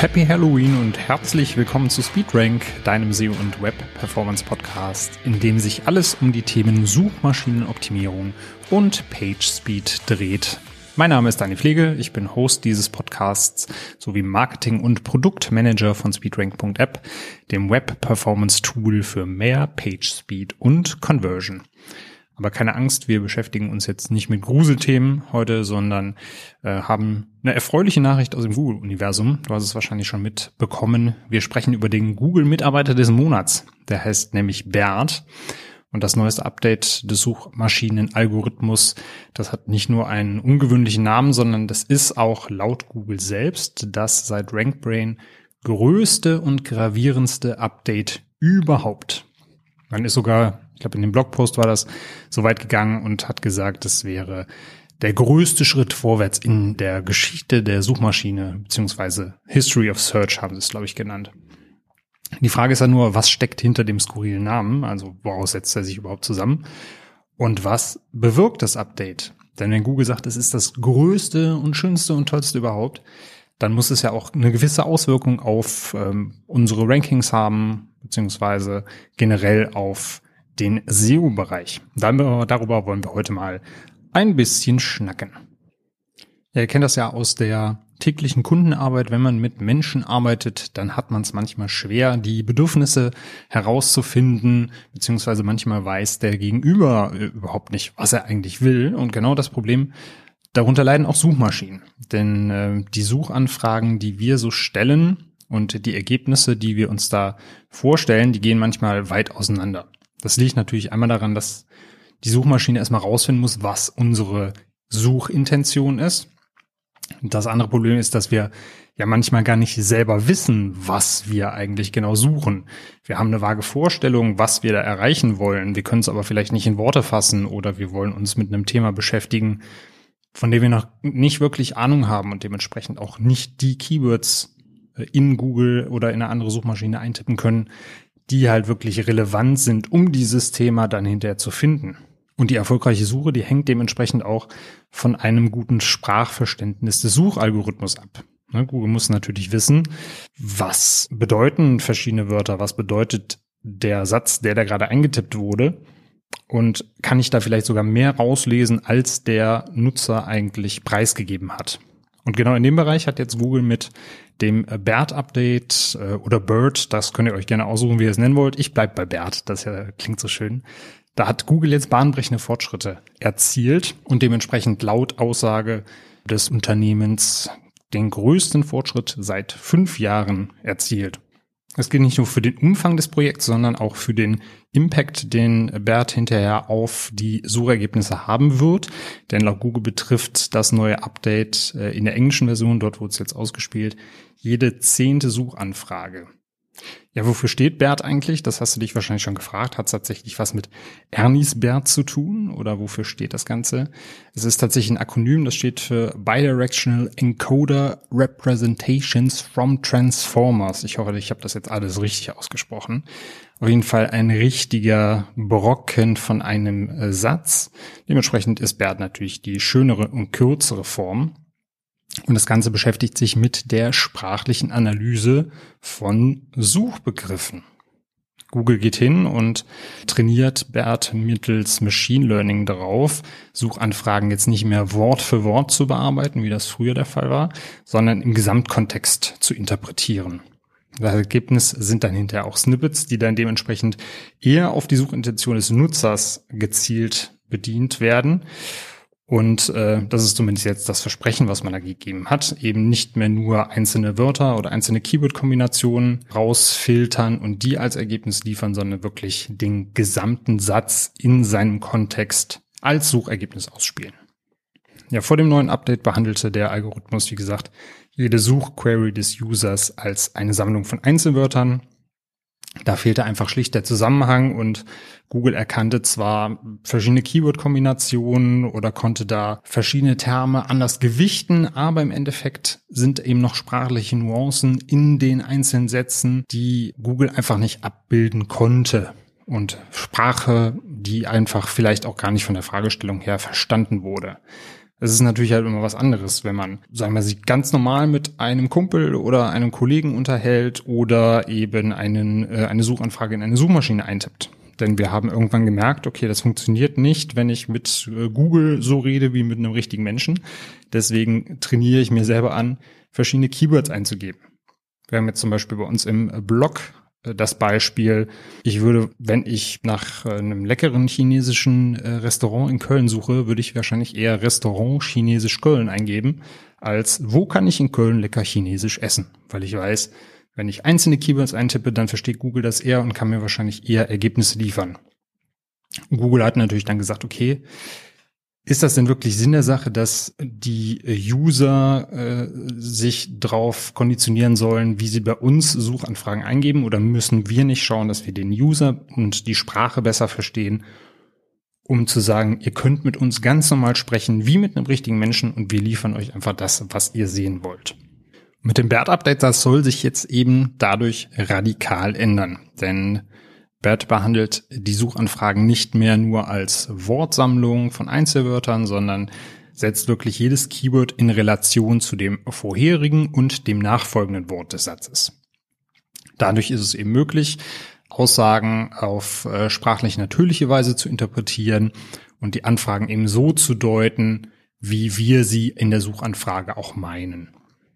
Happy Halloween und herzlich willkommen zu SpeedRank, deinem SEO- und Web-Performance-Podcast, in dem sich alles um die Themen Suchmaschinenoptimierung und PageSpeed dreht. Mein Name ist Daniel Pflege, ich bin Host dieses Podcasts sowie Marketing- und Produktmanager von SpeedRank.app, dem Web-Performance-Tool für mehr PageSpeed und Conversion. Aber keine Angst, wir beschäftigen uns jetzt nicht mit Gruselthemen heute, sondern haben eine erfreuliche Nachricht aus dem Google-Universum. Du hast es wahrscheinlich schon mitbekommen. Wir sprechen über den Google-Mitarbeiter des Monats. Der heißt nämlich Bert. Und das neueste Update des Suchmaschinen-Algorithmus, das hat nicht nur einen ungewöhnlichen Namen, sondern das ist auch laut Google selbst das seit RankBrain größte und gravierendste Update überhaupt. Man ist sogar, ich glaube in dem Blogpost war das, so weit gegangen und hat gesagt, es wäre der größte Schritt vorwärts in der Geschichte der Suchmaschine, beziehungsweise History of Search haben sie es, glaube ich, genannt. Die Frage ist ja nur, was steckt hinter dem skurrilen Namen, also woraus setzt er sich überhaupt zusammen und was bewirkt das Update? Denn wenn Google sagt, es ist das größte und schönste und tollste überhaupt, dann muss es ja auch eine gewisse Auswirkung auf unsere Rankings haben, beziehungsweise generell auf den SEO-Bereich. Darüber wollen wir heute mal ein bisschen schnacken. Ja, ihr kennt das ja aus der täglichen Kundenarbeit. Wenn man mit Menschen arbeitet, dann hat man es manchmal schwer, die Bedürfnisse herauszufinden, beziehungsweise manchmal weiß der Gegenüber überhaupt nicht, was er eigentlich will. Und genau das Problem, darunter leiden auch Suchmaschinen. Denn die Suchanfragen, die wir so stellen und die Ergebnisse, die wir uns da vorstellen, die gehen manchmal weit auseinander. Das liegt natürlich einmal daran, dass die Suchmaschine erstmal rausfinden muss, was unsere Suchintention ist. Das andere Problem ist, dass wir ja manchmal gar nicht selber wissen, was wir eigentlich genau suchen. Wir haben eine vage Vorstellung, was wir da erreichen wollen. Wir können es aber vielleicht nicht in Worte fassen oder wir wollen uns mit einem Thema beschäftigen, von dem wir noch nicht wirklich Ahnung haben und dementsprechend auch nicht die Keywords in Google oder in eine andere Suchmaschine eintippen können, die halt wirklich relevant sind, um dieses Thema dann hinterher zu finden. Und die erfolgreiche Suche, die hängt dementsprechend auch von einem guten Sprachverständnis des Suchalgorithmus ab. Google muss natürlich wissen, was bedeuten verschiedene Wörter, was bedeutet der Satz, der da gerade eingetippt wurde, und kann ich da vielleicht sogar mehr rauslesen, als der Nutzer eigentlich preisgegeben hat. Und genau in dem Bereich hat jetzt Google mit dem BERT-Update oder BERT, das könnt ihr euch gerne aussuchen, wie ihr es nennen wollt. Ich bleib bei BERT, das klingt so schön. Da hat Google jetzt bahnbrechende Fortschritte erzielt und dementsprechend laut Aussage des Unternehmens den größten Fortschritt seit 5 Jahren erzielt. Es geht nicht nur für den Umfang des Projekts, sondern auch für den Impact, den BERT hinterher auf die Suchergebnisse haben wird. Denn laut Google betrifft das neue Update in der englischen Version, dort wurde es jetzt ausgespielt, jede 10. Suchanfrage. Ja, wofür steht BERT eigentlich? Das hast du dich wahrscheinlich schon gefragt. Hat es tatsächlich was mit Ernie's BERT zu tun? Oder wofür steht das Ganze? Es ist tatsächlich ein Akronym, das steht für Bidirectional Encoder Representations from Transformers. Ich hoffe, ich habe das jetzt alles richtig ausgesprochen. Auf jeden Fall ein richtiger Brocken von einem Satz. Dementsprechend ist BERT natürlich die schönere und kürzere Form. Und das Ganze beschäftigt sich mit der sprachlichen Analyse von Suchbegriffen. Google geht hin und trainiert BERT mittels Machine Learning darauf, Suchanfragen jetzt nicht mehr Wort für Wort zu bearbeiten, wie das früher der Fall war, sondern im Gesamtkontext zu interpretieren. Das Ergebnis sind dann hinterher auch Snippets, die dann dementsprechend eher auf die Suchintention des Nutzers gezielt bedient werden. Und das ist zumindest jetzt das Versprechen, was man da gegeben hat, eben nicht mehr nur einzelne Wörter oder einzelne Keyword-Kombinationen rausfiltern und die als Ergebnis liefern, sondern wirklich den gesamten Satz in seinem Kontext als Suchergebnis ausspielen. Ja, vor dem neuen Update behandelte der Algorithmus, wie gesagt, jede Suchquery des Users als eine Sammlung von Einzelwörtern. Da fehlte einfach schlicht der Zusammenhang und Google erkannte zwar verschiedene Keyword-Kombinationen oder konnte da verschiedene Terme anders gewichten, aber im Endeffekt sind eben noch sprachliche Nuancen in den einzelnen Sätzen, die Google einfach nicht abbilden konnte. Und Sprache, die einfach vielleicht auch gar nicht von der Fragestellung her verstanden wurde. Es ist natürlich halt immer was anderes, wenn man, sagen wir, sich ganz normal mit einem Kumpel oder einem Kollegen unterhält oder eben eine Suchanfrage in eine Suchmaschine eintippt. Denn wir haben irgendwann gemerkt, okay, das funktioniert nicht, wenn ich mit Google so rede wie mit einem richtigen Menschen. Deswegen trainiere ich mir selber an, verschiedene Keywords einzugeben. Wir haben jetzt zum Beispiel bei uns im Blog das Beispiel, ich würde, wenn ich nach einem leckeren chinesischen Restaurant in Köln suche, würde ich wahrscheinlich eher Restaurant Chinesisch Köln eingeben, als wo kann ich in Köln lecker Chinesisch essen? Weil ich weiß, wenn ich einzelne Keywords eintippe, dann versteht Google das eher und kann mir wahrscheinlich eher Ergebnisse liefern. Google hat natürlich dann gesagt, okay, ist das denn wirklich Sinn der Sache, dass die User sich darauf konditionieren sollen, wie sie bei uns Suchanfragen eingeben, oder müssen wir nicht schauen, dass wir den User und die Sprache besser verstehen, um zu sagen, ihr könnt mit uns ganz normal sprechen, wie mit einem richtigen Menschen, und wir liefern euch einfach das, was ihr sehen wollt. Mit dem BERT-Update, das soll sich jetzt eben dadurch radikal ändern, denn BERT behandelt die Suchanfragen nicht mehr nur als Wortsammlung von Einzelwörtern, sondern setzt wirklich jedes Keyword in Relation zu dem vorherigen und dem nachfolgenden Wort des Satzes. Dadurch ist es eben möglich, Aussagen auf sprachlich natürliche Weise zu interpretieren und die Anfragen eben so zu deuten, wie wir sie in der Suchanfrage auch meinen.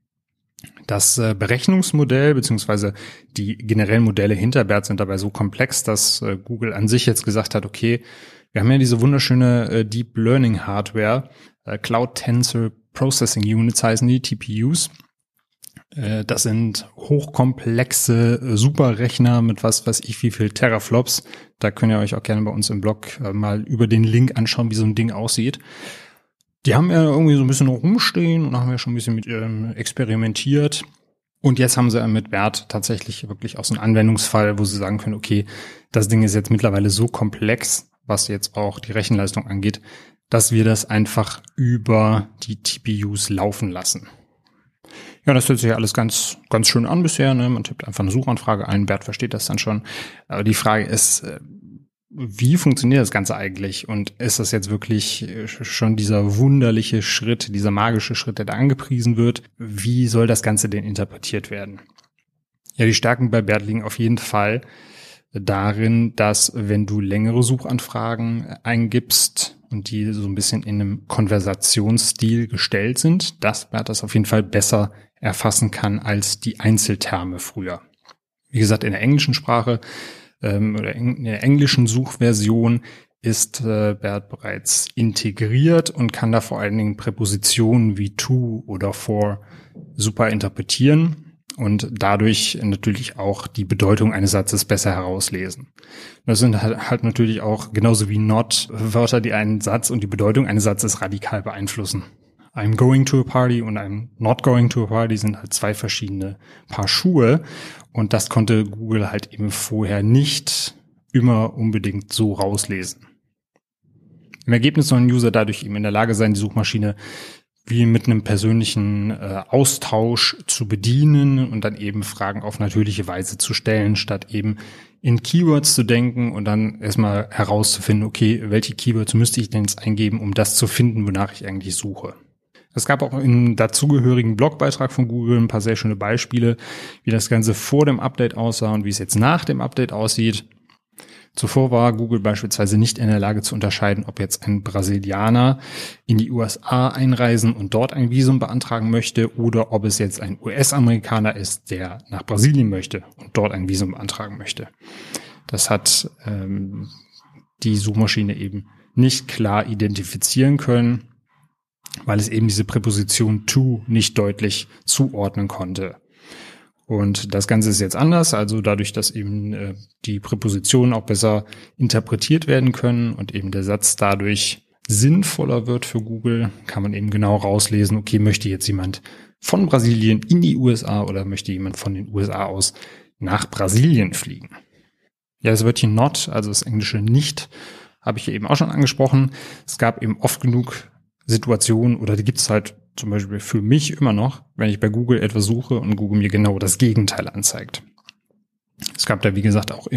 Das Berechnungsmodell bzw. die generellen Modelle hinter BERT sind dabei so komplex, dass Google an sich jetzt gesagt hat, okay, wir haben ja diese wunderschöne Deep Learning Hardware, Cloud Tensor Processing Units heißen die, TPUs. Das sind hochkomplexe Superrechner mit was weiß ich wie viel Teraflops. Da könnt ihr euch auch gerne bei uns im Blog mal über den Link anschauen, wie so ein Ding aussieht. Die haben ja irgendwie so ein bisschen rumstehen und haben ja schon ein bisschen mit experimentiert. Und jetzt haben sie mit BERT tatsächlich wirklich auch so einen Anwendungsfall, wo sie sagen können, okay, das Ding ist jetzt mittlerweile so komplex, was jetzt auch die Rechenleistung angeht, dass wir das einfach über die TPUs laufen lassen. Ja, das hört sich ja alles ganz, ganz schön an bisher, ne? Man tippt einfach eine Suchanfrage ein, BERT versteht das dann schon. Aber die Frage ist, wie funktioniert das Ganze eigentlich? Und ist das jetzt wirklich schon dieser wunderliche Schritt, dieser magische Schritt, der da angepriesen wird? Wie soll das Ganze denn interpretiert werden? Ja, die Stärken bei BERT liegen auf jeden Fall darin, dass wenn du längere Suchanfragen eingibst und die so ein bisschen in einem Konversationsstil gestellt sind, dass BERT das auf jeden Fall besser erfassen kann als die Einzelterme früher. Wie gesagt, in der englischen Sprache oder in der englischen Suchversion ist BERT bereits integriert und kann da vor allen Dingen Präpositionen wie to oder for super interpretieren und dadurch natürlich auch die Bedeutung eines Satzes besser herauslesen. Das sind halt natürlich auch genauso wie not Wörter, die einen Satz und die Bedeutung eines Satzes radikal beeinflussen. I'm going to a party und I'm not going to a party sind halt zwei verschiedene Paar Schuhe. Und das konnte Google halt eben vorher nicht immer unbedingt so rauslesen. Im Ergebnis soll ein User dadurch eben in der Lage sein, die Suchmaschine wie mit einem persönlichen Austausch zu bedienen und dann eben Fragen auf natürliche Weise zu stellen, statt eben in Keywords zu denken und dann erstmal herauszufinden, okay, welche Keywords müsste ich denn jetzt eingeben, um das zu finden, wonach ich eigentlich suche. Es gab auch im dazugehörigen Blogbeitrag von Google ein paar sehr schöne Beispiele, wie das Ganze vor dem Update aussah und wie es jetzt nach dem Update aussieht. Zuvor war Google beispielsweise nicht in der Lage zu unterscheiden, ob jetzt ein Brasilianer in die USA einreisen und dort ein Visum beantragen möchte oder ob es jetzt ein US-Amerikaner ist, der nach Brasilien möchte und dort ein Visum beantragen möchte. Das hat die Suchmaschine eben nicht klar identifizieren können, weil es eben diese Präposition to nicht deutlich zuordnen konnte. Und das Ganze ist jetzt anders, also dadurch, dass eben die Präpositionen auch besser interpretiert werden können und eben der Satz dadurch sinnvoller wird für Google, kann man eben genau rauslesen, okay, möchte jetzt jemand von Brasilien in die USA oder möchte jemand von den USA aus nach Brasilien fliegen? Ja, das Wörtchen not, also das englische nicht, habe ich hier eben auch schon angesprochen. Es gab eben oft genug Situationen, oder die gibt es halt zum Beispiel für mich immer noch, wenn ich bei Google etwas suche und Google mir genau das Gegenteil anzeigt. Es gab da, wie gesagt, auch im Blog ein schönes Beispiel. Da war es zum Beispiel, dass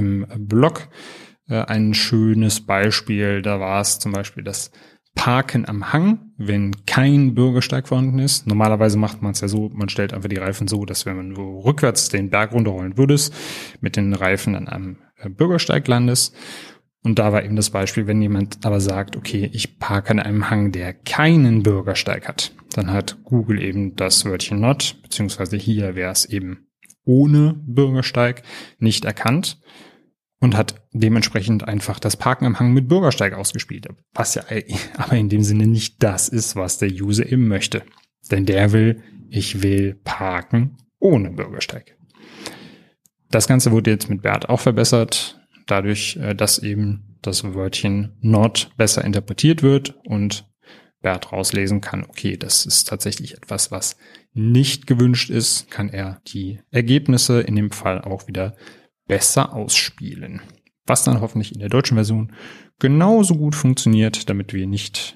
Parken am Hang, wenn kein Bürgersteig vorhanden ist. Normalerweise macht man es ja so, man stellt einfach die Reifen so, dass wenn man rückwärts den Berg runterrollen würdest, mit den Reifen an einem Bürgersteig landest. Und da war eben das Beispiel, wenn jemand aber sagt, okay, ich parke an einem Hang, der keinen Bürgersteig hat, dann hat Google eben das Wörtchen not, beziehungsweise hier wäre es eben ohne Bürgersteig, nicht erkannt und hat dementsprechend einfach das Parken am Hang mit Bürgersteig ausgespielt, was ja aber in dem Sinne nicht das ist, was der User eben möchte. Denn der will, ich will parken ohne Bürgersteig. Das Ganze wurde jetzt mit BERT auch verbessert, dadurch, dass eben das Wörtchen not besser interpretiert wird und BERT rauslesen kann, okay, das ist tatsächlich etwas, was nicht gewünscht ist, kann er die Ergebnisse in dem Fall auch wieder besser ausspielen. Was dann hoffentlich in der deutschen Version genauso gut funktioniert, damit wir nicht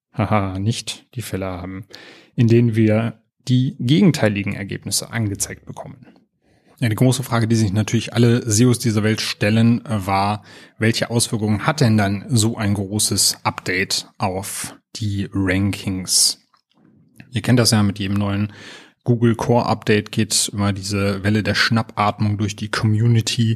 die Fälle haben, in denen wir die gegenteiligen Ergebnisse angezeigt bekommen. Eine große Frage, die sich natürlich alle SEOs dieser Welt stellen, war, welche Auswirkungen hat denn dann so ein großes Update auf die Rankings? Ihr kennt das ja, mit jedem neuen Google Core Update geht immer diese Welle der Schnappatmung durch die Community.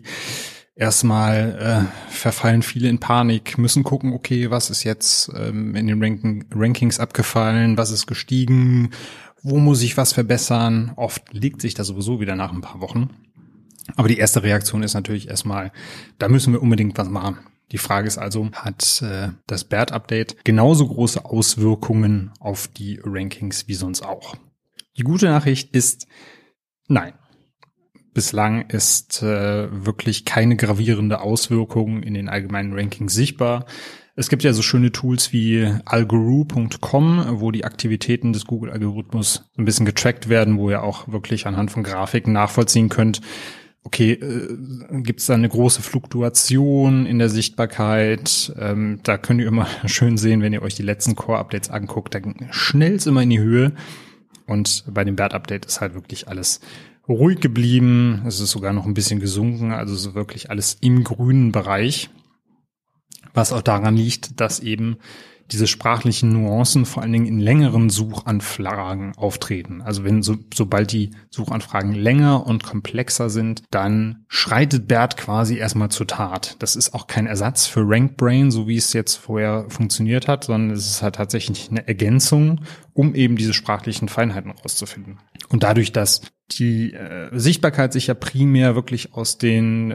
Erstmal verfallen viele in Panik, müssen gucken, okay, was ist jetzt in den Rankings abgefallen, was ist gestiegen, wo muss ich was verbessern? Oft legt sich das sowieso wieder nach ein paar Wochen. Aber die erste Reaktion ist natürlich erstmal, da müssen wir unbedingt was machen. Die Frage ist also, hat das BERT-Update genauso große Auswirkungen auf die Rankings wie sonst auch? Die gute Nachricht ist, nein. Bislang ist wirklich keine gravierende Auswirkung in den allgemeinen Rankings sichtbar. Es gibt ja so schöne Tools wie algoroo.com, wo die Aktivitäten des Google-Algorithmus ein bisschen getrackt werden, wo ihr auch wirklich anhand von Grafiken nachvollziehen könnt, okay, gibt es da eine große Fluktuation in der Sichtbarkeit? Da könnt ihr immer schön sehen, wenn ihr euch die letzten Core-Updates anguckt, da schnellt's immer in die Höhe. Und bei dem BERT-Update ist halt wirklich alles ruhig geblieben. Es ist sogar noch ein bisschen gesunken, also so wirklich alles im grünen Bereich. Was auch daran liegt, dass eben diese sprachlichen Nuancen vor allen Dingen in längeren Suchanfragen auftreten. Also sobald die Suchanfragen länger und komplexer sind, dann schreitet BERT quasi erstmal zur Tat. Das ist auch kein Ersatz für RankBrain, so wie es jetzt vorher funktioniert hat, sondern es ist halt tatsächlich eine Ergänzung, um eben diese sprachlichen Feinheiten rauszufinden. Und dadurch, dass die Sichtbarkeit sich ja primär wirklich aus den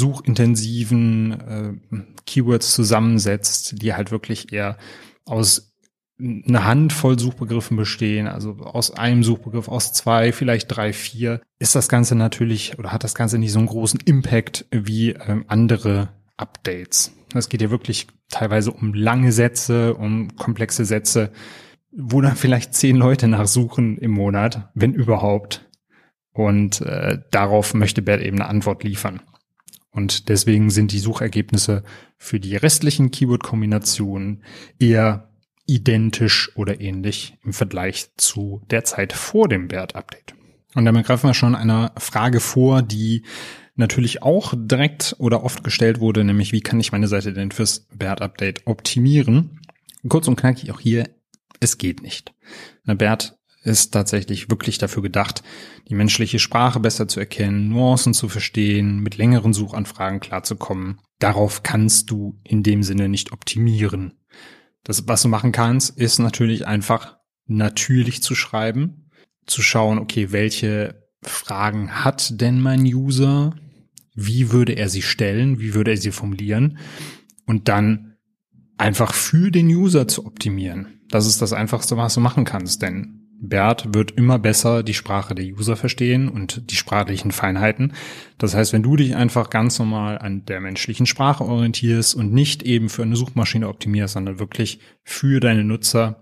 suchintensiven Keywords zusammensetzt, die halt wirklich eher aus einer Handvoll Suchbegriffen bestehen, also aus einem Suchbegriff, aus 2, vielleicht 3, 4, ist das Ganze natürlich oder hat das Ganze nicht so einen großen Impact wie andere Updates. Es geht ja wirklich teilweise um lange Sätze, um komplexe Sätze, wo dann vielleicht 10 Leute nachsuchen im Monat, wenn überhaupt. Und darauf möchte BERT eben eine Antwort liefern. Und deswegen sind die Suchergebnisse für die restlichen Keyword-Kombinationen eher identisch oder ähnlich im Vergleich zu der Zeit vor dem BERT-Update. Und damit greifen wir schon einer Frage vor, die natürlich auch direkt oder oft gestellt wurde, nämlich wie kann ich meine Seite denn fürs BERT-Update optimieren? Kurz und knackig auch hier, es geht nicht. BERT ist tatsächlich wirklich dafür gedacht, die menschliche Sprache besser zu erkennen, Nuancen zu verstehen, mit längeren Suchanfragen klarzukommen. Darauf kannst du in dem Sinne nicht optimieren. Das, was du machen kannst, ist natürlich einfach natürlich zu schreiben, zu schauen, okay, welche Fragen hat denn mein User? Wie würde er sie stellen? Wie würde er sie formulieren? Und dann einfach für den User zu optimieren. Das ist das Einfachste, was du machen kannst, denn BERT wird immer besser die Sprache der User verstehen und die sprachlichen Feinheiten. Das heißt, wenn du dich einfach ganz normal an der menschlichen Sprache orientierst und nicht eben für eine Suchmaschine optimierst, sondern wirklich für deine Nutzer,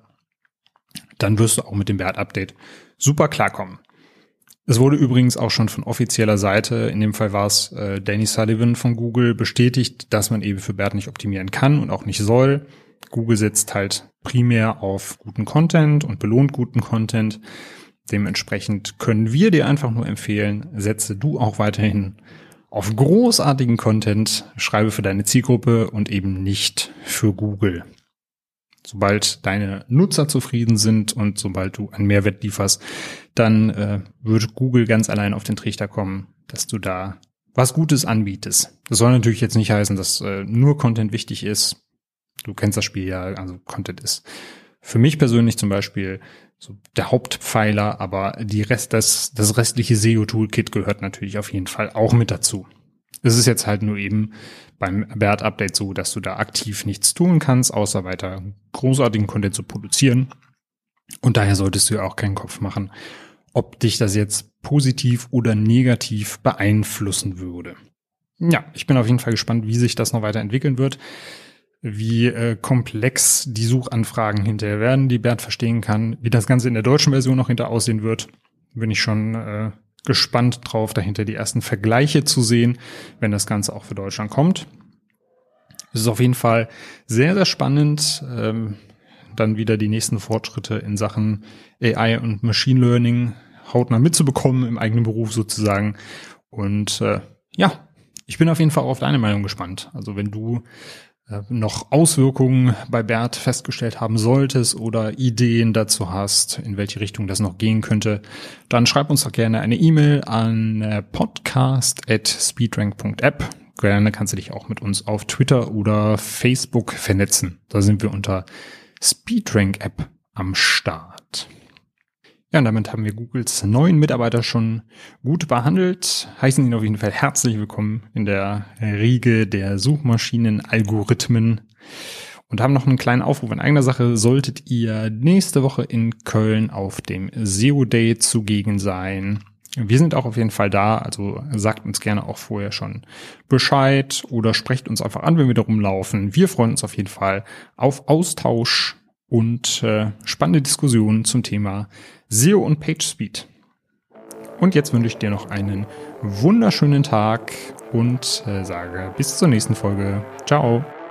dann wirst du auch mit dem BERT-Update super klarkommen. Es wurde übrigens auch schon von offizieller Seite, in dem Fall war es Danny Sullivan von Google, bestätigt, dass man eben für BERT nicht optimieren kann und auch nicht soll. Google setzt halt primär auf guten Content und belohnt guten Content. Dementsprechend können wir dir einfach nur empfehlen, setze du auch weiterhin auf großartigen Content, schreibe für deine Zielgruppe und eben nicht für Google. Sobald deine Nutzer zufrieden sind und sobald du einen Mehrwert lieferst, dann wird Google ganz allein auf den Trichter kommen, dass du da was Gutes anbietest. Das soll natürlich jetzt nicht heißen, dass nur Content wichtig ist. Du kennst das Spiel ja, also Content ist für mich persönlich zum Beispiel so der Hauptpfeiler, aber das restliche SEO-Toolkit gehört natürlich auf jeden Fall auch mit dazu. Es ist jetzt halt nur eben beim BERT-Update so, dass du da aktiv nichts tun kannst, außer weiter großartigen Content zu produzieren. Und daher solltest du ja auch keinen Kopf machen, ob dich das jetzt positiv oder negativ beeinflussen würde. Ja, ich bin auf jeden Fall gespannt, wie sich das noch weiterentwickeln wird, wie komplex die Suchanfragen hinterher werden, die BERT verstehen kann, wie das Ganze in der deutschen Version noch hinter aussehen wird. Bin ich schon gespannt drauf, dahinter die ersten Vergleiche zu sehen, wenn das Ganze auch für Deutschland kommt. Es ist auf jeden Fall sehr, sehr spannend, dann wieder die nächsten Fortschritte in Sachen AI und Machine Learning hautnah mitzubekommen, im eigenen Beruf sozusagen. Und ich bin auf jeden Fall auf deine Meinung gespannt. Also wenn du noch Auswirkungen bei BERT festgestellt haben solltest oder Ideen dazu hast, in welche Richtung das noch gehen könnte, dann schreib uns doch gerne eine E-Mail an podcast@speedrank.app. Gerne kannst du dich auch mit uns auf Twitter oder Facebook vernetzen. Da sind wir unter Speedrank App am Start. Ja, und damit haben wir Googles neuen Mitarbeiter schon gut behandelt, heißen ihn auf jeden Fall herzlich willkommen in der Riege der Suchmaschinen-Algorithmen und haben noch einen kleinen Aufruf in eigener Sache. Solltet ihr nächste Woche in Köln auf dem SEO Day zugegen sein, wir sind auch auf jeden Fall da, also sagt uns gerne auch vorher schon Bescheid oder sprecht uns einfach an, wenn wir da rumlaufen. Wir freuen uns auf jeden Fall auf Austausch und spannende Diskussionen zum Thema SEO und PageSpeed. Und jetzt wünsche ich dir noch einen wunderschönen Tag und sage bis zur nächsten Folge. Ciao.